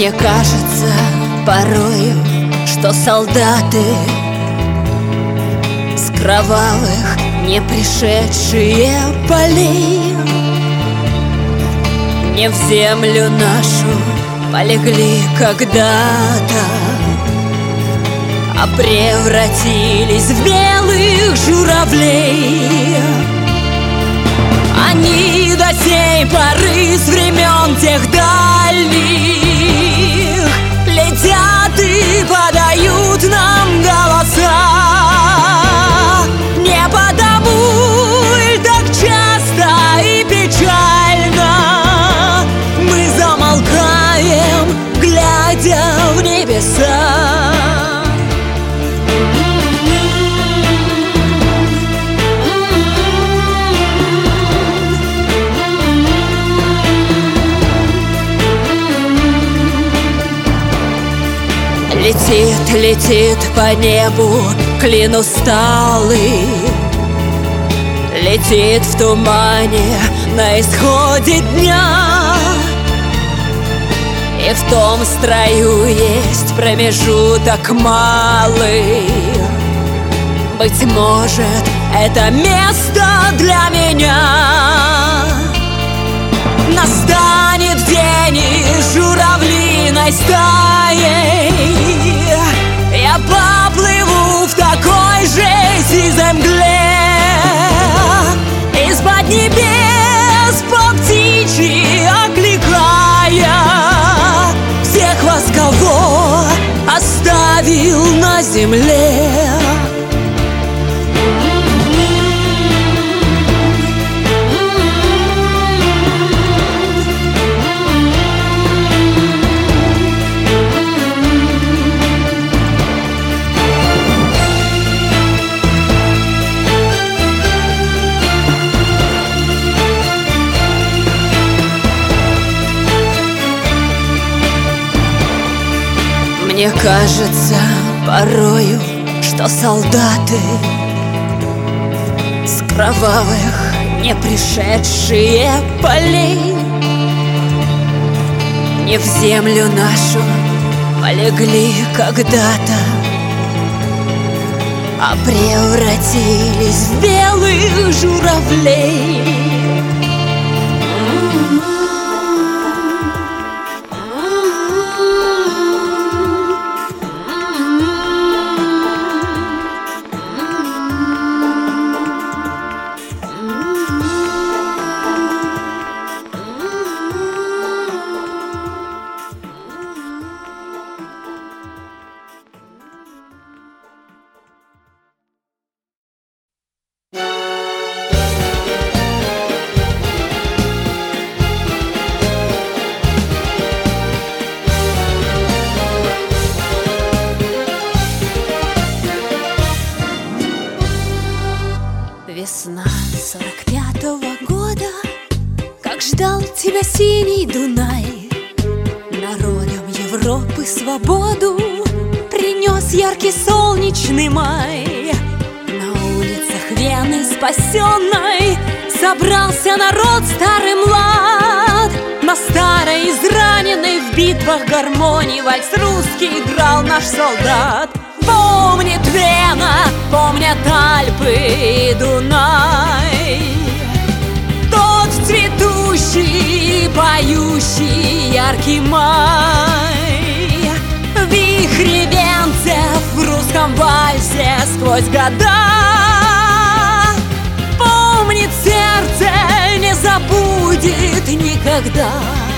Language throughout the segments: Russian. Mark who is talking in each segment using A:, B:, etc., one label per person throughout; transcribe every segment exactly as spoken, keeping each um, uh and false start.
A: Мне кажется порою, что солдаты с кровавых не пришедшие полей не в землю нашу полегли когда-то, а превратились в белых журавлей. Они до сей поры с времен тех дальних летят и подают нам голоса. Не потому и так часто и печально мы замолкаем, глядя в небеса. Летит, летит по небу клин усталый, летит в тумане на исходе дня. И в том строю есть промежуток малый. Быть может, это место для меня. Настанет день, и журавлиной стаей я поплыву в такой же сизой мгле. Из-под небес по птичьи окликая всех вас, кого оставил на земле. Мне кажется порою, что солдаты с кровавых не пришедшие полей не в землю нашу полегли когда-то, а превратились в белых журавлей.
B: Весна сорок пятого года, как ждал тебя синий Дунай. Народам Европы свободу принес яркий солнечный май. На улицах Вены спасенной собрался народ старый млад. На старой израненной в битвах гармонии вальс русский играл наш солдат. Помнит Вена, помнят Альпы и Дунай, тот цветущий, поющий яркий май. Вихри венцев в русском вальсе сквозь года. Помнит сердце, не забудет никогда.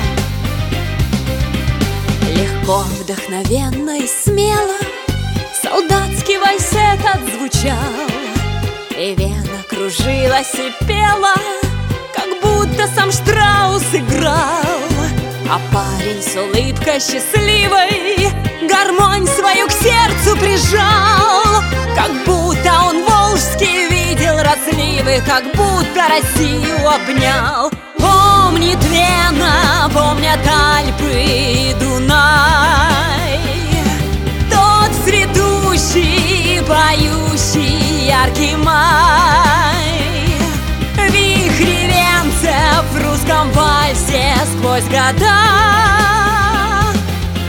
B: Легко, вдохновенно и смело солдатский вальс этот звучал, и Вена кружилась и пела, как будто сам Штраус играл. А парень с улыбкой счастливой гармонь свою к сердцу прижал, как будто он волжский видел разливы, как будто Россию обнял. Помнит Вена, помнят Альпы и Дунай, тот цветущий, поющий яркий май. Вихри венцев в русском вальсе сквозь года.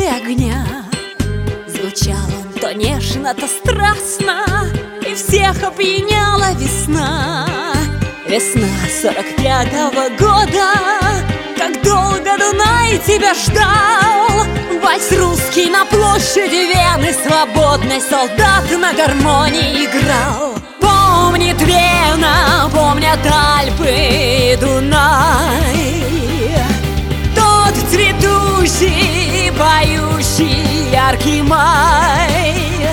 B: огня. Звучал он то нежно, то страстно, и всех опьяняла весна. Весна сорок пятого года, как долго Дунай тебя ждал. Вальс русский на площади Вены, свободный солдат на гармонии играл. Помнит Вена, помнят Альпы и Дунай, тот цветущий, поющий яркий май.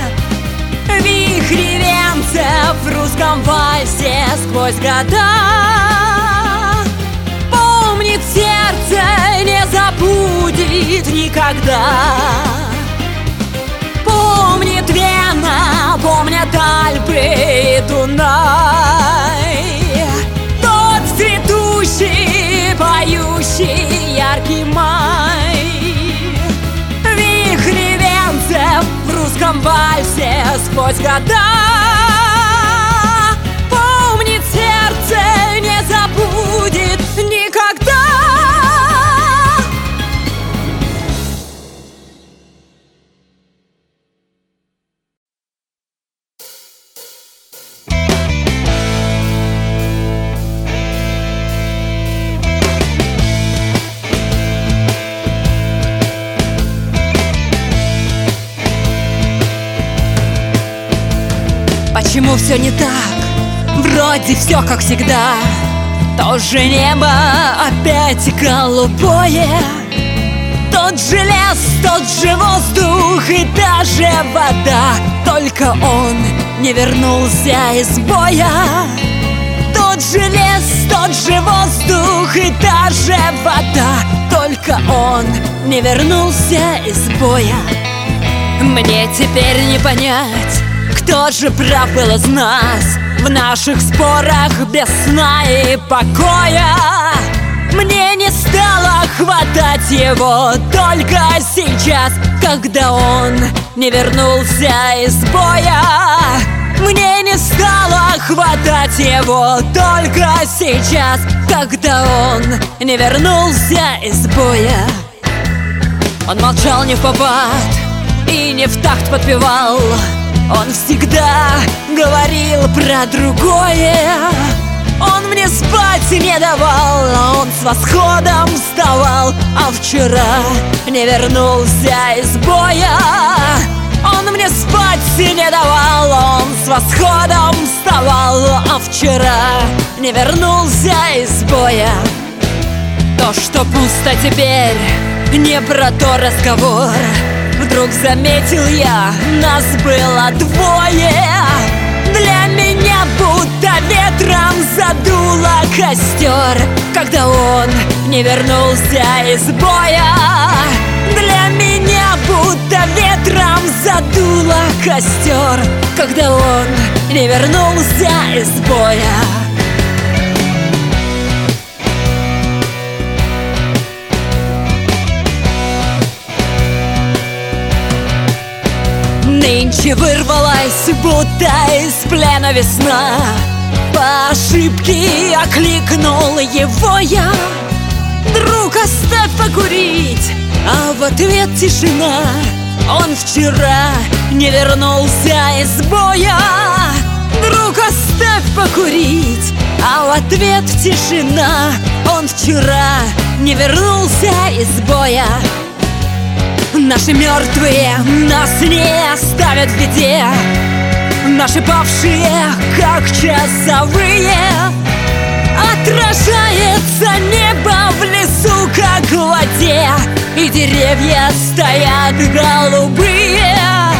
B: Вихри венцев в русском вальсе сквозь года. Помнит сердце, не забудет никогда. Помнит Вена, помнят Альпы и Дунай, тот цветущий, поющий яркий май. Вихри венцев в русском вальсе сквозь года. Помнит сердце, не забудет никогда. Почему все не так? Вроде все как всегда. То же небо опять голубое, тот же лес, тот же воздух и даже вода. Только он не вернулся из боя. Тот же лес, тот же воздух и даже вода. Только он не вернулся из боя. Мне теперь не понять, кто же прав был из нас в наших спорах без сна и покоя. Мне не стало хватать его только сейчас, когда он не вернулся из боя. Мне не стало хватать его только сейчас, когда он не вернулся из боя. Он молчал не впопад и не в такт подпевал. Он всегда говорил про другое. Он мне спать не давал, он с восходом вставал, а вчера не вернулся из боя. Он мне спать не давал, он с восходом вставал, а вчера не вернулся из боя. То, что пусто теперь, не про то разговор. Вдруг заметил я, нас было двое. Для меня будто ветром задуло костер, когда он не вернулся из боя. Для меня будто ветром задуло костер, когда он не вернулся из боя. Нынче вырвалась, будто из плена весна. По ошибке окликнул его я: друг, оставь покурить, а в ответ тишина. Он вчера не вернулся из боя. Друг, оставь покурить, а в ответ тишина. Он вчера не вернулся из боя. Наши мертвые нас не оставят в беде. Наши павшие, как часовые. Отражается небо в лесу, как в воде, и деревья стоят голубые.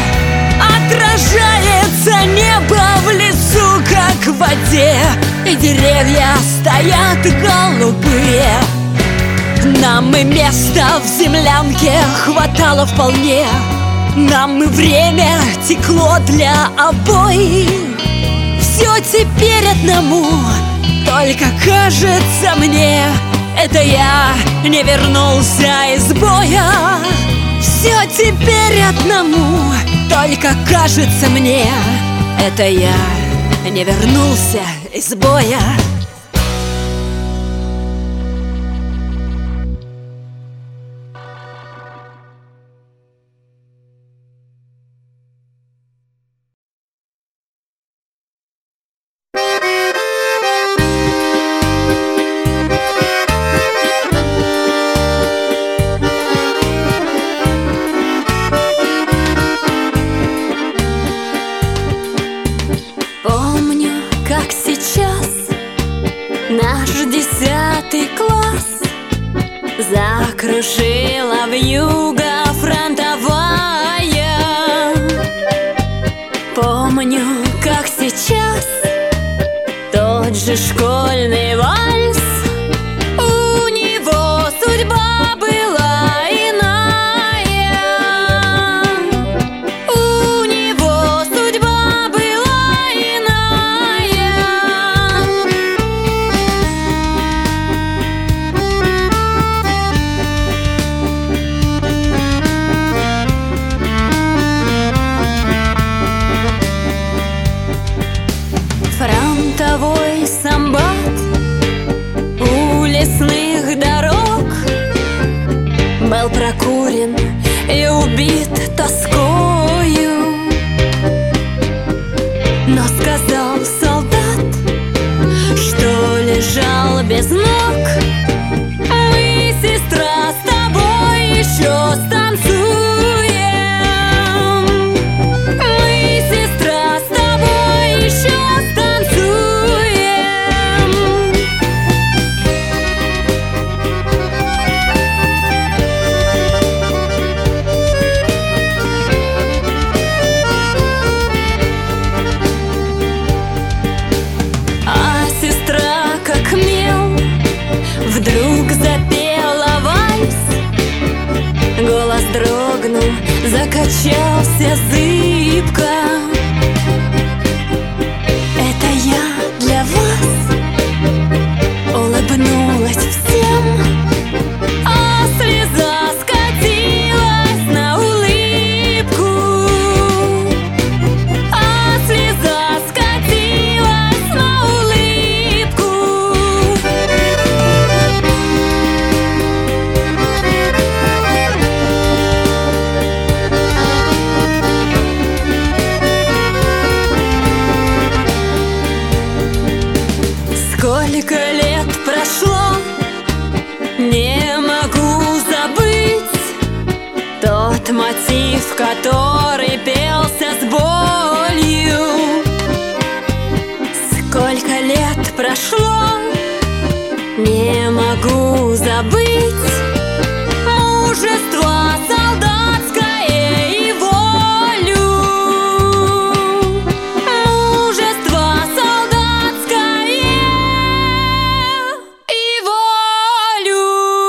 B: Отражается небо в лесу, как в воде, и деревья стоят голубые. Нам и места в землянке хватало вполне. Нам и время текло для обоих. Все теперь одному, только кажется мне, это я не вернулся из боя. Все теперь одному, только кажется мне, это я не вернулся из боя. как сейчас наш десятый класс закружила вьюга фронтовая. Помню, как сейчас тот же школьный вальс. У него судьба была иная. У него судьба была иная. Фронтовой самбат у лесных дорог был прокурен и убит тоскою. Но сказал солдат, что лежал без ног: мы, сестра, с тобой еще станцуем. Мы, сестра, с тобой еще станцуем. А сестра, как мел, вдруг запела вальс. Голос дрогнул, закачался зыбко. Это я для вас улыбнулась всем, а слеза скатилась на улыбку. А слеза скатилась на улыбку. Сколько лет прошло, не могу забыть тот мотив, который пелся с болью. Сколько лет прошло, не могу забыть мужество солдатское и волю. Мужество солдатское и волю.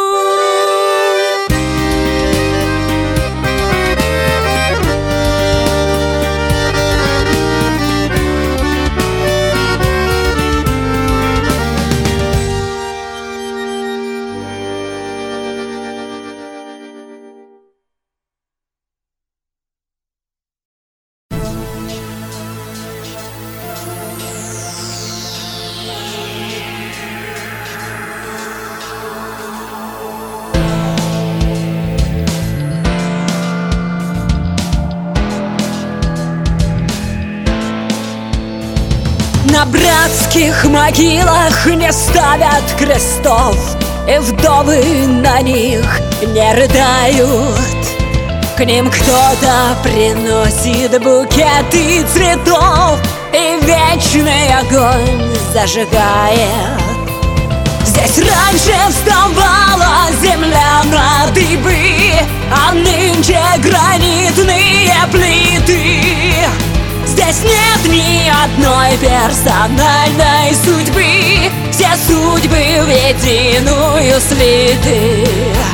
A: На братских могилах не ставят крестов, и вдовы на них не рыдают. К ним кто-то приносит букеты цветов и вечный огонь зажигает. Здесь раньше вставала земля на дыбы, а нынче гранитные плиты. Здесь нет ни одной персональной судьбы, все судьбы в единую слиты.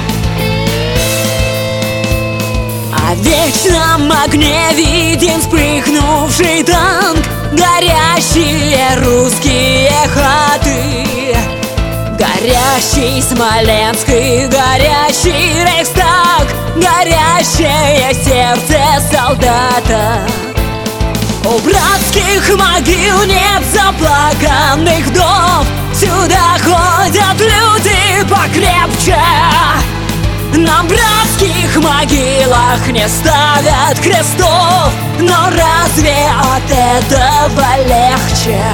A: А в вечном огне виден вспыхнувший танк, горящие русские хаты, горящий Смоленск и горящий Рейхстаг, горящее сердце солдата. У братских могил нет заплаканных вдов, сюда ходят люди покрепче. На братских могилах не ставят крестов, но разве от этого легче?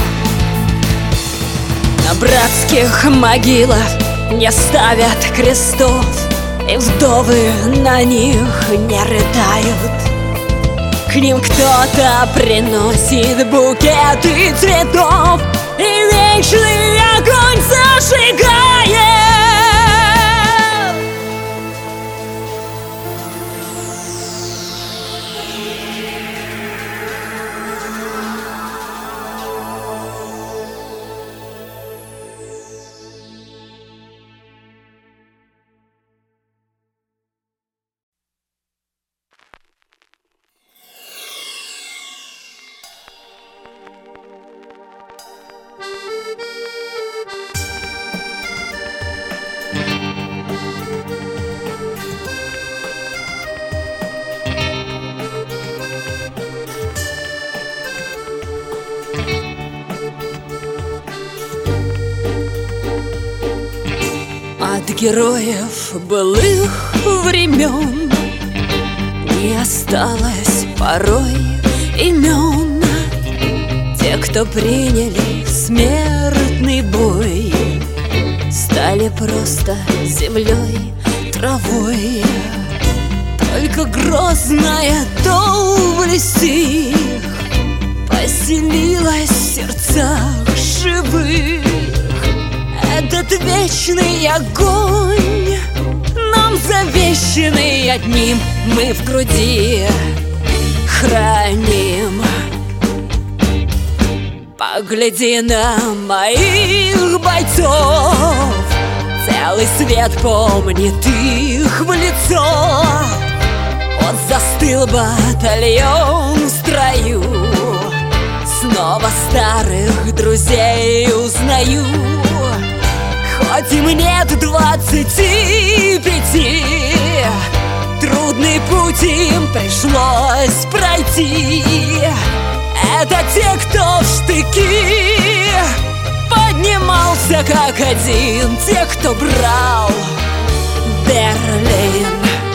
A: На братских могилах не ставят крестов, и вдовы на них не рыдают. К ним кто-то приносит букеты цветов
B: героев былых времен не осталось порой имен. Те, кто приняли смертный бой, стали просто землей, травой. Только грозная доблесть их поселилась в сердцах живых. Этот вечный огонь, нам завещанный одним, мы в груди храним. Погляди на моих бойцов, целый свет помнит их в лицо. Вот застыл батальон в строю, снова старых друзей узнаю. Хоть им нет двадцати пяти, трудный путь им пришлось пройти. Это те, кто в штыки поднимался как один, те, кто брал Берлин.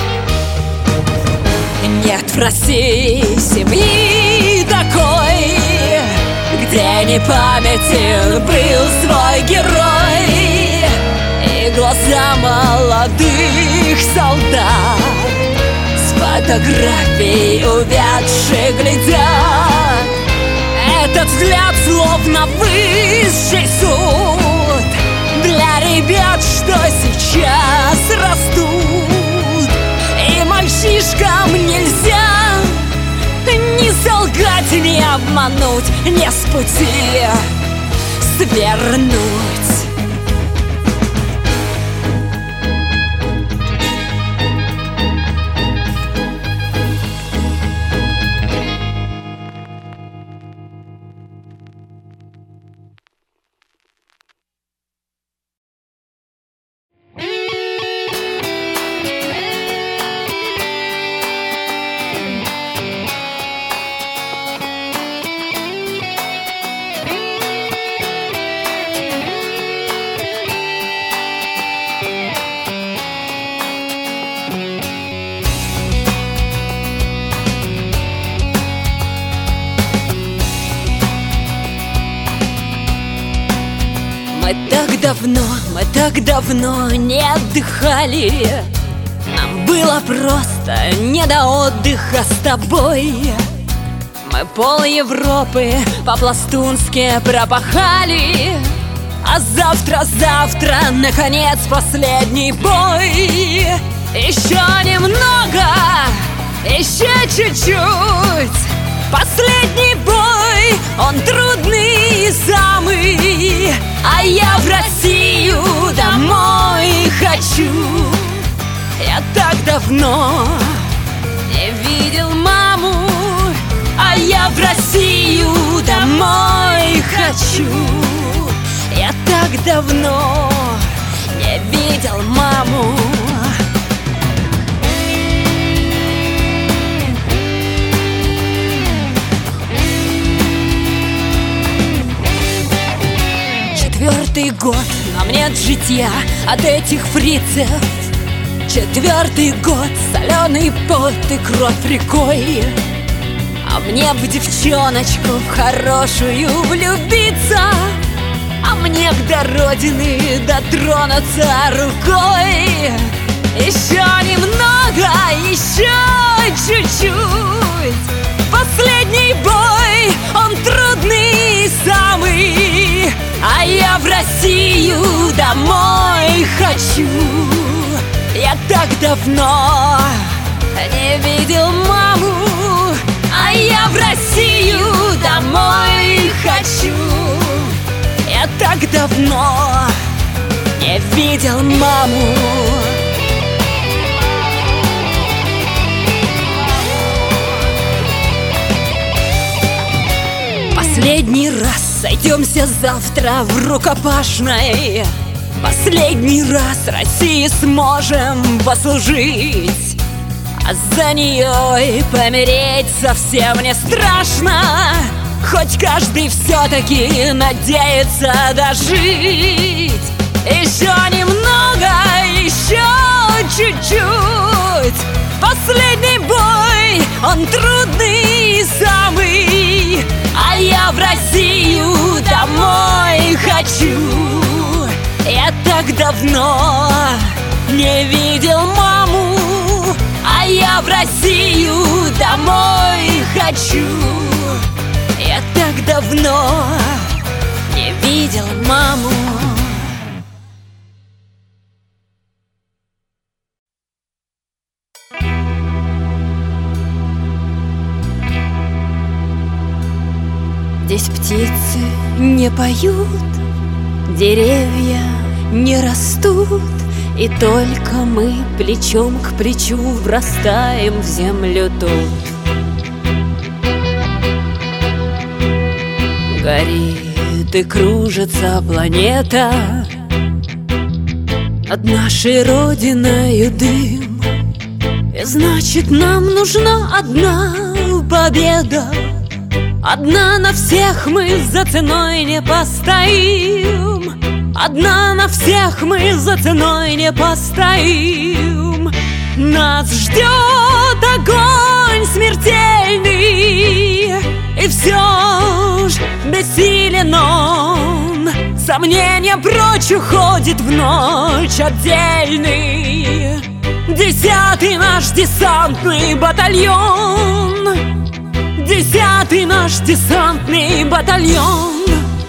B: Нет в России семьи такой, где не памятен был свой герой. И глаза молодых солдат с фотографий увядших глядят. Этот взгляд словно высший суд для ребят, что сейчас растут. И мальчишкам нельзя ни солгать, ни обмануть, ни с пути свернуть. Мы так давно, мы так давно не отдыхали. Нам было просто не до отдыха с тобой. Мы пол Европы по-пластунски пропахали. А завтра, завтра, наконец, последний бой. Еще немного, еще чуть-чуть. Последний бой, он трудный и самый. А я в Россию домой хочу. Я так давно не видел маму, а я в Россию домой хочу. Я так давно не видел маму. Четвертый год, нам нет житья от этих фрицев. Четвертый год, соленый пот и кровь рекой. А мне в девчоночку в хорошую влюбиться, а мне б до родины дотронуться рукой. Еще немного, еще чуть-чуть. Последний бой, он трудный и самый. А я в Россию домой хочу. Я так давно не видел маму, а я в Россию домой хочу. Я так давно не видел маму. Последний раз сойдемся завтра в рукопашной. Последний раз России сможем послужить, а за нее и помереть совсем не страшно. Хоть каждый все-таки надеется дожить. Еще немного, еще чуть-чуть. Последний бой, он трудный самый, а я в Россию домой хочу. Я так давно не видел маму, а я в Россию домой хочу. Я так давно не видел маму. Здесь птицы не поют, деревья не растут, и только мы плечом к плечу врастаем в землю тут. Горит и кружится планета над нашей родиною дым, и значит, нам нужна одна победа. Одна на всех мы за ценой не постоим. Одна на всех мы за ценой не постоим. Нас ждет огонь смертельный, и все ж бессилен он. Сомнения прочь уходит в ночь отдельный десятый наш десантный батальон. Десятый наш десантный батальон.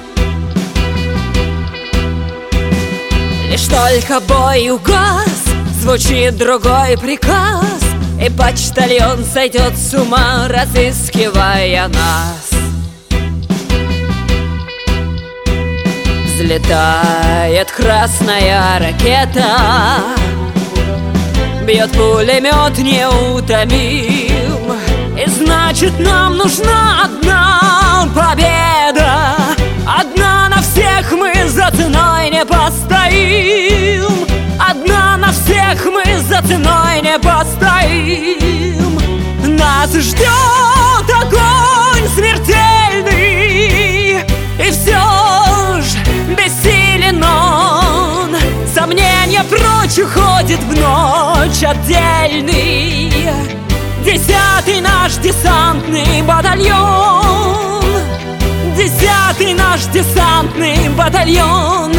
B: Лишь только бой угас, звучит другой приказ, и почтальон сойдет с ума, разыскивая нас. Взлетает красная ракета, бьет пулемет неутомим, и значит, нам нужна одна победа. Одна на всех мы за ценой не постоим. Одна на всех мы за ценой не постоим. Нас ждет огонь смертельный, и все ж бессилен он. Сомнения прочь уходит в ночь отдельный десятый наш десантный батальон. Десятый наш десантный батальон.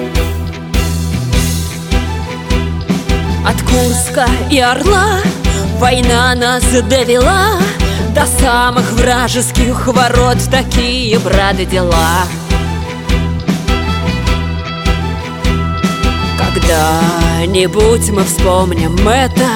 B: От Курска и Орла война нас довела до самых вражеских ворот. Такие, брат, дела. Когда-нибудь мы вспомним это,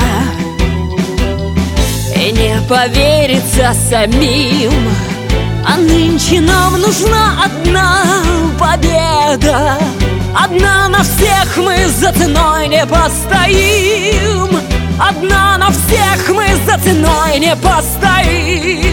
B: и не поверится самим. А нынче нам нужна одна победа. Одна на всех мы за ценой не постоим. Одна на всех мы за ценой не постоим.